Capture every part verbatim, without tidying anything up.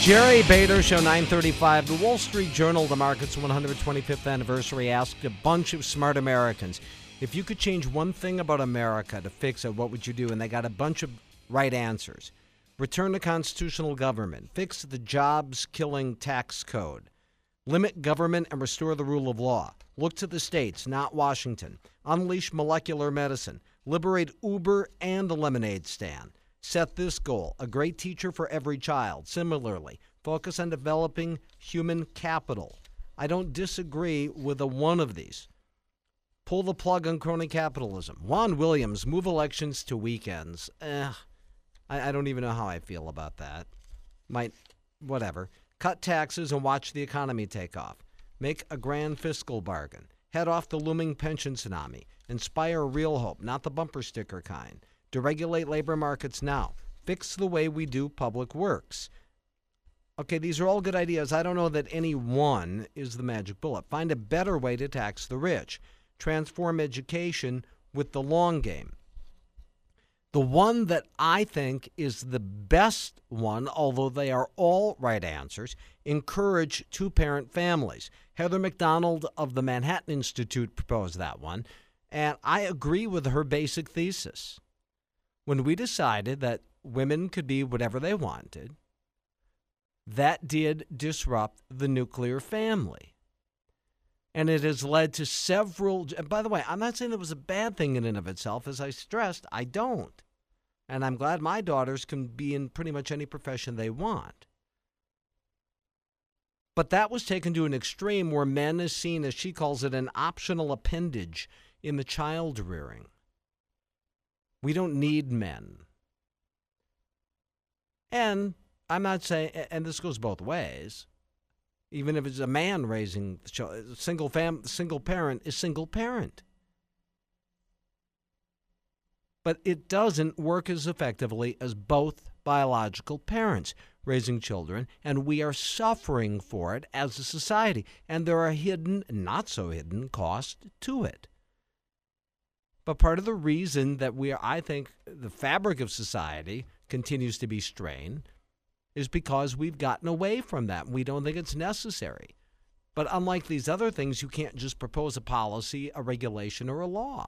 Jerry Bader Show, nine thirty-five. The Wall Street Journal, the market's one hundred twenty-fifth anniversary, asked a bunch of smart Americans, if you could change one thing about America to fix it, what would you do? And they got a bunch of right answers. Return to constitutional government. Fix the jobs-killing tax code. Limit government and restore the rule of law. Look to the states, not Washington. Unleash molecular medicine. Liberate Uber and the lemonade stand. Set this goal, a great teacher for every child. Similarly, focus on developing human capital. I don't disagree with a one of these. Pull the plug on crony capitalism. Juan Williams, move elections to weekends. Eh, I, I don't even know how I feel about that. Might, whatever. Cut taxes and watch the economy take off. Make a grand fiscal bargain. Head off the looming pension tsunami. Inspire real hope, not the bumper sticker kind. Deregulate labor markets now. Fix the way we do public works. Okay, these are all good ideas. I don't know that any one is the magic bullet. Find a better way to tax the rich. Transform education with the long game. The one that I think is the best one, although they are all right answers, encourage two-parent families. Heather McDonald of the Manhattan Institute proposed that one, and I agree with her basic thesis. When we decided that women could be whatever they wanted, that did disrupt the nuclear family. And it has led to several, and by the way, I'm not saying that was a bad thing in and of itself. As I stressed, I don't. And I'm glad my daughters can be in pretty much any profession they want. But that was taken to an extreme where men is seen, as she calls it, an optional appendage in the child rearing. We don't need men. And I'm not saying, and this goes both ways, even if it's a man raising the child, single fam, single parent is single parent. But it doesn't work as effectively as both biological parents raising children, and we are suffering for it as a society. And there are hidden, not so hidden, costs to it. But part of the reason that we are, I think, the fabric of society continues to be strained is because we've gotten away from that. We don't think it's necessary. But unlike these other things, you can't just propose a policy, a regulation, or a law.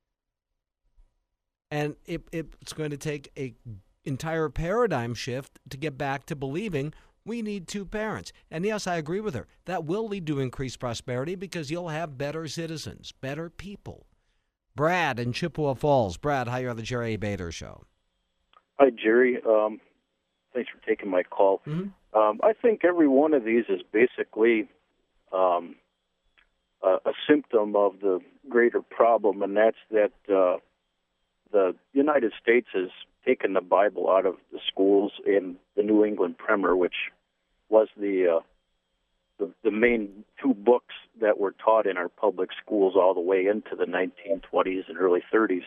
And it, it's going to take an entire paradigm shift to get back to believing we need two parents. And yes, I agree with her. That will lead to increased prosperity because you'll have better citizens, better people. Brad in Chippewa Falls. Brad, hi, you're on the Jerry Bader Show. Hi, Jerry. Um, thanks for taking my call. Mm-hmm. Um, I think every one of these is basically um, a, a symptom of the greater problem, and that's that uh, the United States has taken the Bible out of the schools in the New England Primer, which was the uh, The, the main two books that were taught in our public schools all the way into the nineteen twenties and early thirties.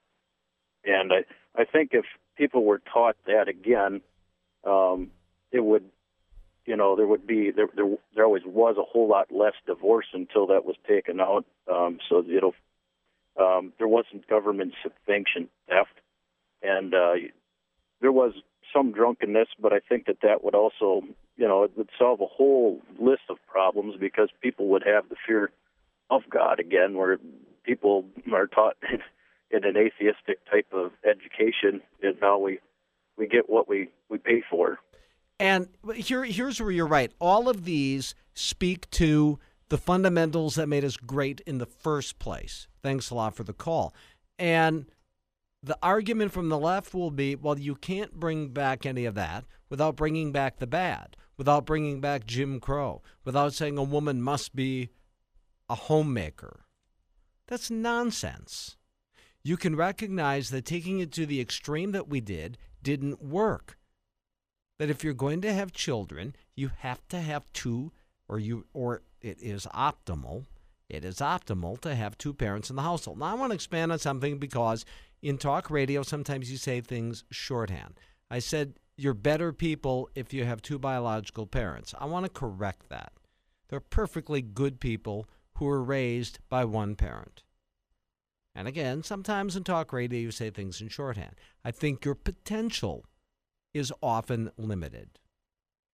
And I, I think if people were taught that again, um, it would, you know, there would be, there, there there always was a whole lot less divorce until that was taken out. Um, so it'll, um, there wasn't government sanctioned theft. And uh, there was some drunkenness, but I think that that would also, you know, it would solve a whole list of problems because people would have the fear of God again, where people are taught in an atheistic type of education, and now we, we get what we, we pay for. And here, here's where you're right. All of these speak to the fundamentals that made us great in the first place. Thanks a lot for the call. And the argument from the left will be, well, you can't bring back any of that without bringing back the bad, without bringing back Jim Crow, without saying a woman must be a homemaker. That's nonsense. You can recognize that taking it to the extreme that we did didn't work. That if you're going to have children, you have to have two, or you, or it is optimal, it is optimal to have two parents in the household. Now, I want to expand on something because in talk radio, sometimes you say things shorthand. I said you're better people if you have two biological parents. I want to correct that. They're perfectly good people who were raised by one parent. And again, sometimes in talk radio, you say things in shorthand. I think your potential is often limited.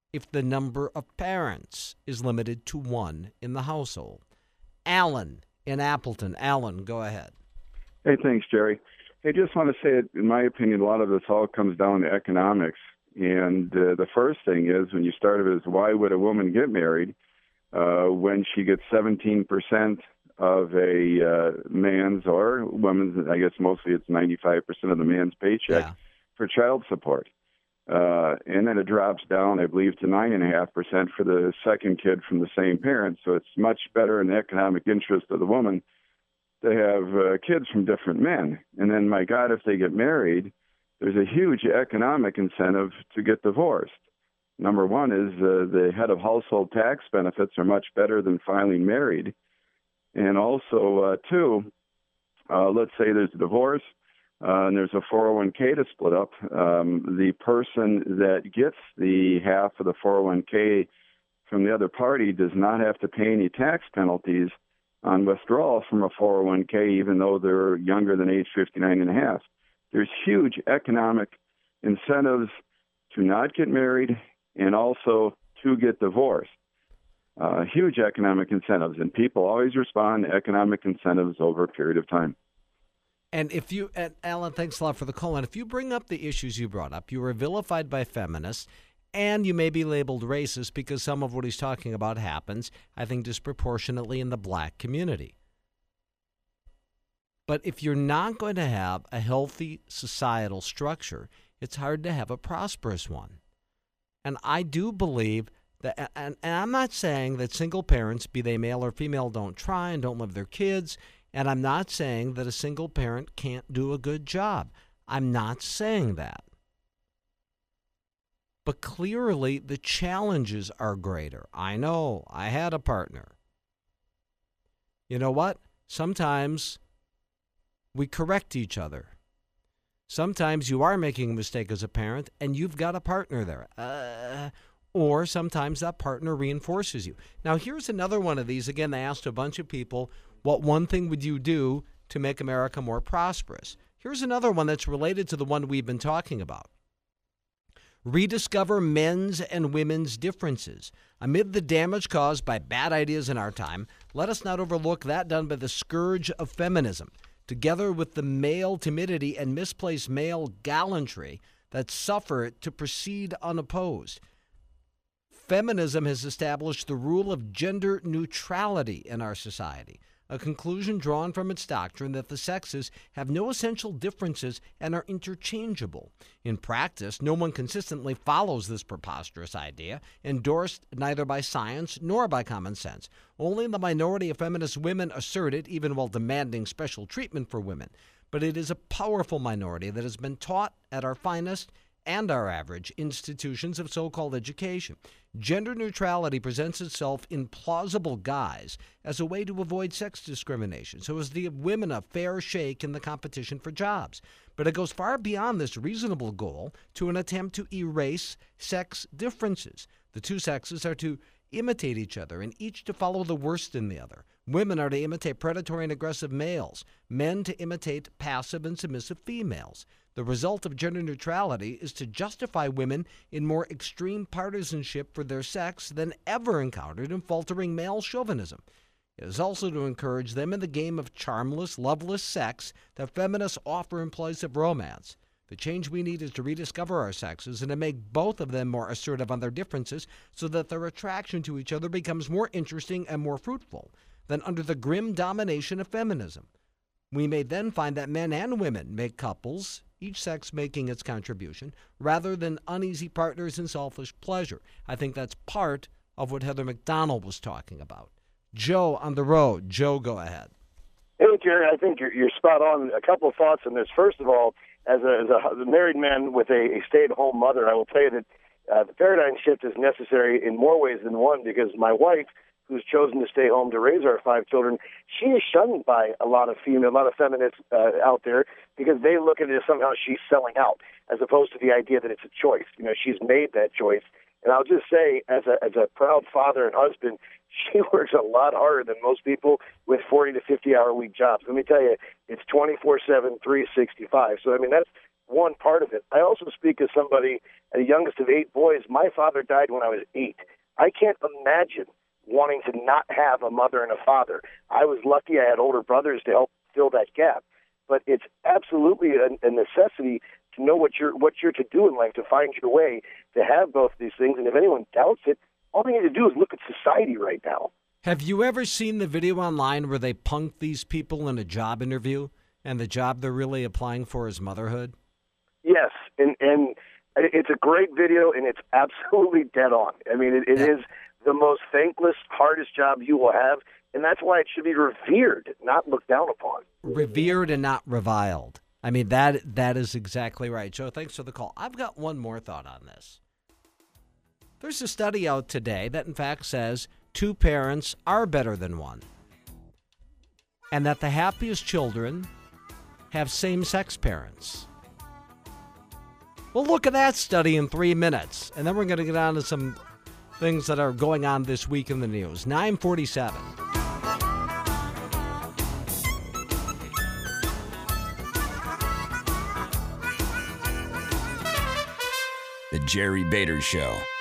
if the number of parents is limited to one in the household. Alan in Appleton. Alan, go ahead. Hey, thanks, Jerry. Hey, just want to say, in my opinion, a lot of this all comes down to economics. And uh, the first thing is, when you start it, is why would a woman get married uh, when she gets seventeen percent of a uh, man's or woman's, I guess mostly it's ninety-five percent of the man's paycheck Yeah. for child support. Uh, and then it drops down, I believe, to nine point five percent for the second kid from the same parent. So it's much better in the economic interest of the woman to have uh, kids from different men. And then, my God, if they get married, there's a huge economic incentive to get divorced. Number one is uh, the head of household tax benefits are much better than filing married. And also, uh, two, uh, let's say there's a divorce uh, and there's a four oh one k to split up. Um, the person that gets the half of the four oh one k from the other party does not have to pay any tax penalties on withdrawal from a four oh one k, even though they're younger than age fifty-nine and a half. There's huge economic incentives to not get married and also to get divorced. Uh, huge economic incentives, and people always respond to economic incentives over a period of time. And if you, and Alan, thanks a lot for the call. And if you bring up the issues you brought up, you were vilified by feminists, and you may be labeled racist because some of what he's talking about happens, I think, disproportionately in the black community. But if you're not going to have a healthy societal structure, it's hard to have a prosperous one. And I do believe that, and, and I'm not saying that single parents, be they male or female, don't try and don't love their kids. And I'm not saying that a single parent can't do a good job. I'm not saying that. But clearly, the challenges are greater. I know. I had a partner. You know what? Sometimes we correct each other. Sometimes you are making a mistake as a parent, and you've got a partner there. Uh, or sometimes that partner reinforces you. Now, here's another one of these. Again, they asked a bunch of people, what one thing would you do to make America more prosperous? Here's another one that's related to the one we've been talking about. Rediscover men's and women's differences. Amid the damage caused by bad ideas in our time, let us not overlook that done by the scourge of feminism, together with the male timidity and misplaced male gallantry that suffer to proceed unopposed. Feminism has established the rule of gender neutrality in our society, a conclusion drawn from its doctrine that the sexes have no essential differences and are interchangeable. In practice, no one consistently follows this preposterous idea, endorsed neither by science nor by common sense. Only the minority of feminist women assert it, even while demanding special treatment for women. But it is a powerful minority that has been taught at our finest and our average institutions of so-called education. Gender neutrality presents itself in plausible guise as a way to avoid sex discrimination, so as to give women a fair shake in the competition for jobs. But it goes far beyond this reasonable goal to an attempt to erase sex differences. The two sexes are to imitate each other, and each to follow the worst in the other. Women are to imitate predatory and aggressive males, men to imitate passive and submissive females. The result of gender neutrality is to justify women in more extreme partisanship for their sex than ever encountered in faltering male chauvinism. It is also to encourage them in the game of charmless, loveless sex that feminists offer in place of romance. The change we need is to rediscover our sexes and to make both of them more assertive on their differences so that their attraction to each other becomes more interesting and more fruitful than under the grim domination of feminism. We may then find that men and women make couples, each sex making its contribution, rather than uneasy partners in selfish pleasure. I think that's part of what Heather McDonald was talking about. Joe on the road. Joe, go ahead. Hey, Jerry, I think you're, you're spot on. A couple of thoughts on this. First of all, as a, as a married man with a, a stay-at-home mother, I will tell you that uh, the paradigm shift is necessary in more ways than one, because my wife, who's chosen to stay home to raise our five children, she is shunned by a lot of female, a lot of feminists uh, out there, because they look at it as somehow she's selling out, as opposed to the idea that it's a choice. You know, she's made that choice. And I'll just say, as a as a proud father and husband, she works a lot harder than most people with forty to fifty hour week jobs. Let me tell you, it's twenty-four seven, three sixty-five. So, I mean, that's one part of it. I also speak as somebody, the youngest of eight boys. My father died when I was eight. I can't imagine wanting to not have a mother and a father. I was lucky I had older brothers to help fill that gap. But it's absolutely a, a necessity to know what you're what you're to do in life, to find your way, to have both these things. And if anyone doubts it, all they need to do is look at society right now. Have you ever seen the video online where they punk these people in a job interview and the job they're really applying for is motherhood? Yes, and and it's a great video, and it's absolutely dead on. I mean, it, it yeah. is the most thankless, hardest job you will have, and that's why it should be revered, not looked down upon. Revered and not reviled. I mean, that that is exactly right. Joe, thanks for the call. I've got one more thought on this. There's a study out today that, in fact, says two parents are better than one, and that the happiest children have same-sex parents. We'll look at that study in three minutes, and then we're going to get on to some things that are going on this week in the news. nine forty-seven. The Jerry Bader Show.